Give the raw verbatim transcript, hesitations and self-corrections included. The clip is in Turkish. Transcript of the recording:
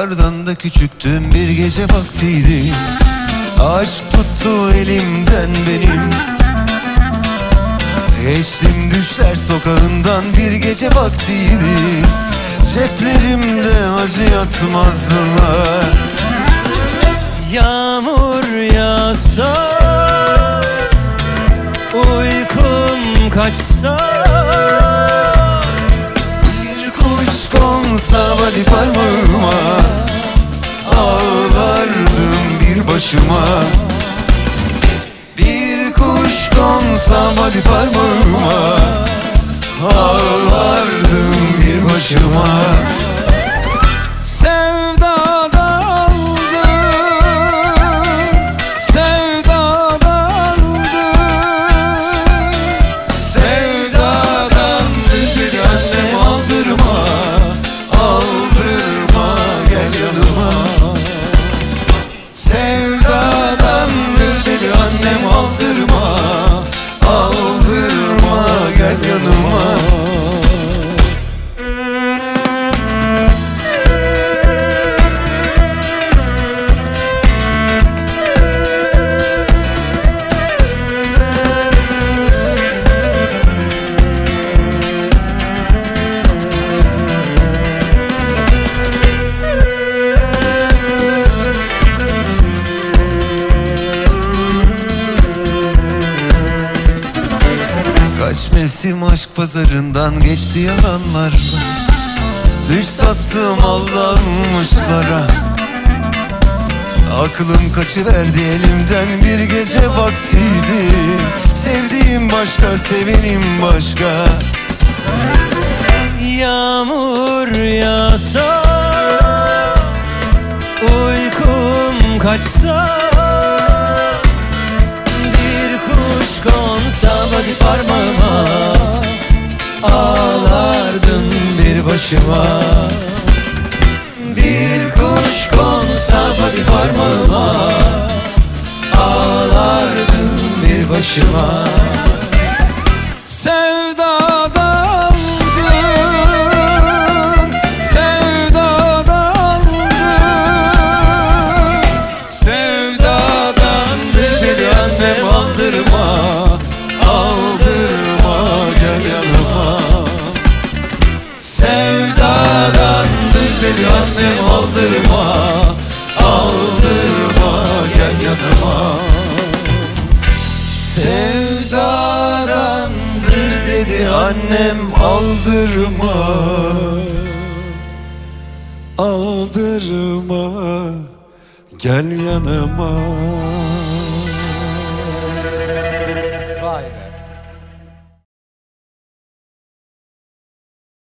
Dağlardan da küçüktüm, bir gece vaktiydi. Aşk tuttu elimden benim. Geçtim düşler sokağından, bir gece vaktiydi. Ceplerimde acı yatmazdılar. Yağmur yağsa, uykum kaçsa, bir kuş konsa vadi parmağıma, ağlardım bir başıma. Bir kuş konsa vadi parmağıma, ağlardım bir başıma. Kaç mevsim aşk pazarından geçti yalanlarla. Düş sattım aldanmışlara. Aklım kaçıverdi elimden, bir gece vaktiydi. Sevdiğim başka, sevenim başka. Yağmur yağsa, uykum kaçsa, bir kuş konsa vadi parmağıma, ağlardım bir başıma. Bir kuş konsa vadi parmağıma, ağlardım bir başıma. Beni annem aldırma, aldırma gel yanıma. Sevdadandır dedi annem, aldırma, aldırma gel yanıma.